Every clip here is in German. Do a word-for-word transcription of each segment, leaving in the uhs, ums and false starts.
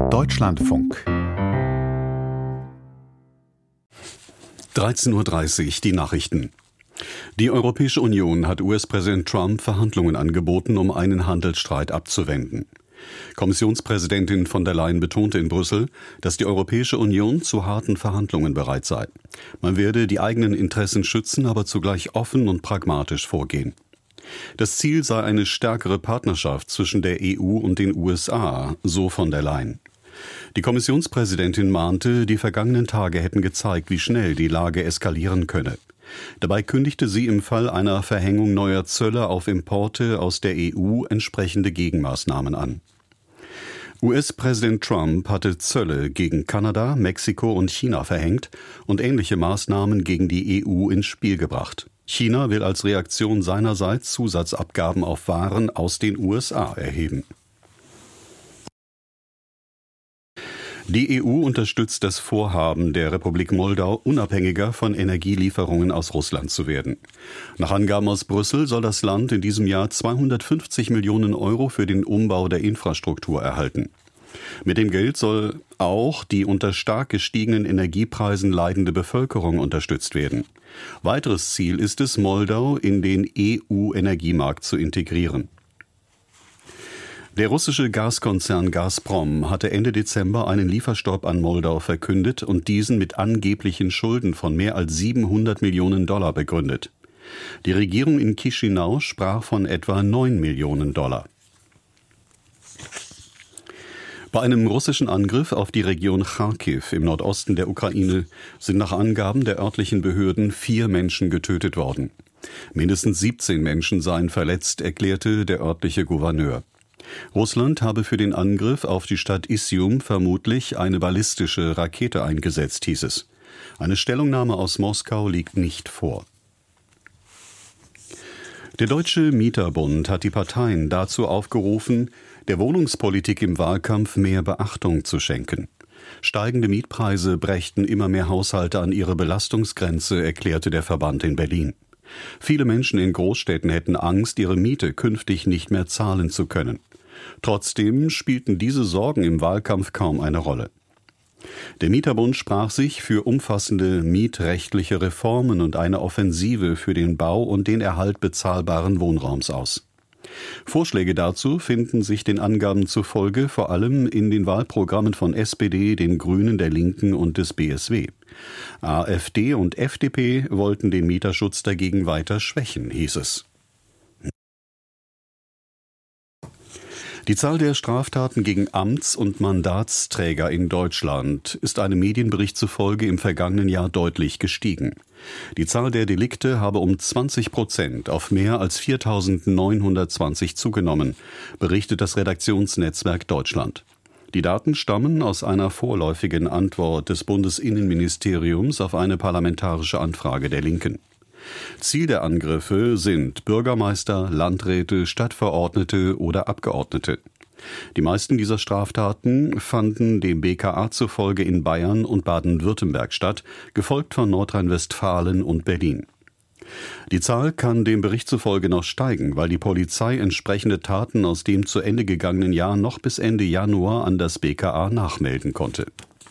Deutschlandfunk. dreizehn Uhr dreißig, die Nachrichten. Die Europäische Union hat U S-Präsident Trump Verhandlungen angeboten, um einen Handelsstreit abzuwenden. Kommissionspräsidentin von der Leyen betonte in Brüssel, dass die Europäische Union zu harten Verhandlungen bereit sei. Man werde die eigenen Interessen schützen, aber zugleich offen und pragmatisch vorgehen. Das Ziel sei eine stärkere Partnerschaft zwischen der E U und den U S A, so von der Leyen. Die Kommissionspräsidentin mahnte, die vergangenen Tage hätten gezeigt, wie schnell die Lage eskalieren könne. Dabei kündigte sie im Fall einer Verhängung neuer Zölle auf Importe aus der E U entsprechende Gegenmaßnahmen an. U S-Präsident Trump hatte Zölle gegen Kanada, Mexiko und China verhängt und ähnliche Maßnahmen gegen die E U ins Spiel gebracht. China will als Reaktion seinerseits Zusatzabgaben auf Waren aus den U S A erheben. Die E U unterstützt das Vorhaben der Republik Moldau, unabhängiger von Energielieferungen aus Russland zu werden. Nach Angaben aus Brüssel soll das Land in diesem Jahr zweihundertfünfzig Millionen Euro für den Umbau der Infrastruktur erhalten. Mit dem Geld soll auch die unter stark gestiegenen Energiepreisen leidende Bevölkerung unterstützt werden. Weiteres Ziel ist es, Moldau in den E U-Energiemarkt zu integrieren. Der russische Gaskonzern Gazprom hatte Ende Dezember einen Lieferstopp an Moldau verkündet und diesen mit angeblichen Schulden von mehr als siebenhundert Millionen Dollar begründet. Die Regierung in Chișinău sprach von etwa neun Millionen Dollar. Bei einem russischen Angriff auf die Region Charkiw im Nordosten der Ukraine sind nach Angaben der örtlichen Behörden vier Menschen getötet worden. Mindestens siebzehn Menschen seien verletzt, erklärte der örtliche Gouverneur. Russland habe für den Angriff auf die Stadt Isium vermutlich eine ballistische Rakete eingesetzt, hieß es. Eine Stellungnahme aus Moskau liegt nicht vor. Der Deutsche Mieterbund hat die Parteien dazu aufgerufen, der Wohnungspolitik im Wahlkampf mehr Beachtung zu schenken. Steigende Mietpreise brächten immer mehr Haushalte an ihre Belastungsgrenze, erklärte der Verband in Berlin. Viele Menschen in Großstädten hätten Angst, ihre Miete künftig nicht mehr zahlen zu können. Trotzdem spielten diese Sorgen im Wahlkampf kaum eine Rolle. Der Mieterbund sprach sich für umfassende mietrechtliche Reformen und eine Offensive für den Bau und den Erhalt bezahlbaren Wohnraums aus. Vorschläge dazu finden sich den Angaben zufolge vor allem in den Wahlprogrammen von S P D, den Grünen, der Linken und des B S W. AfD und F D P wollten den Mieterschutz dagegen weiter schwächen, hieß es. Die Zahl der Straftaten gegen Amts- und Mandatsträger in Deutschland ist einem Medienbericht zufolge im vergangenen Jahr deutlich gestiegen. Die Zahl der Delikte habe um zwanzig Prozent auf mehr als viertausendneunhundertzwanzig zugenommen, berichtet das Redaktionsnetzwerk Deutschland. Die Daten stammen aus einer vorläufigen Antwort des Bundesinnenministeriums auf eine parlamentarische Anfrage der Linken. Ziel der Angriffe sind Bürgermeister, Landräte, Stadtverordnete oder Abgeordnete. Die meisten dieser Straftaten fanden dem B K A zufolge in Bayern und Baden-Württemberg statt, gefolgt von Nordrhein-Westfalen und Berlin. Die Zahl kann dem Bericht zufolge noch steigen, weil die Polizei entsprechende Taten aus dem zu Ende gegangenen Jahr noch bis Ende Januar an das B K A nachmelden konnte.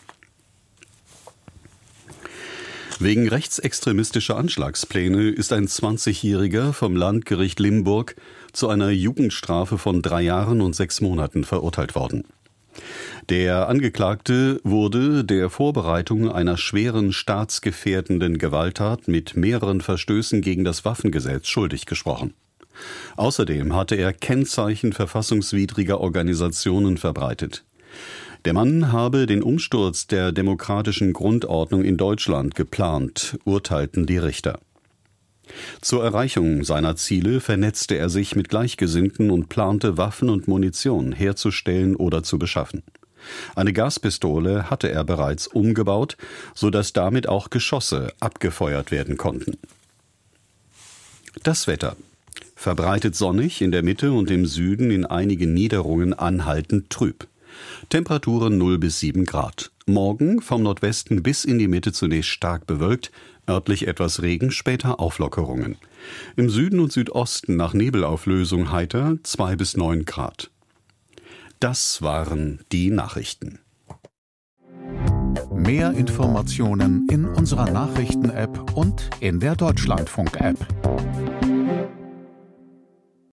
Wegen rechtsextremistischer Anschlagspläne ist ein zwanzigjähriger vom Landgericht Limburg zu einer Jugendstrafe von drei Jahren und sechs Monaten verurteilt worden. Der Angeklagte wurde der Vorbereitung einer schweren staatsgefährdenden Gewalttat mit mehreren Verstößen gegen das Waffengesetz schuldig gesprochen. Außerdem hatte er Kennzeichen verfassungswidriger Organisationen verbreitet. Der Mann habe den Umsturz der demokratischen Grundordnung in Deutschland geplant, urteilten die Richter. Zur Erreichung seiner Ziele vernetzte er sich mit Gleichgesinnten und plante, Waffen und Munition herzustellen oder zu beschaffen. Eine Gaspistole hatte er bereits umgebaut, sodass damit auch Geschosse abgefeuert werden konnten. Das Wetter. Verbreitet sonnig, in der Mitte und im Süden in einigen Niederungen anhaltend trüb. Temperaturen null bis sieben Grad. Morgen vom Nordwesten bis in die Mitte zunächst stark bewölkt, örtlich etwas Regen, später Auflockerungen. Im Süden und Südosten nach Nebelauflösung heiter zwei bis neun Grad. Das waren die Nachrichten. Mehr Informationen in unserer Nachrichten-App und in der Deutschlandfunk-App.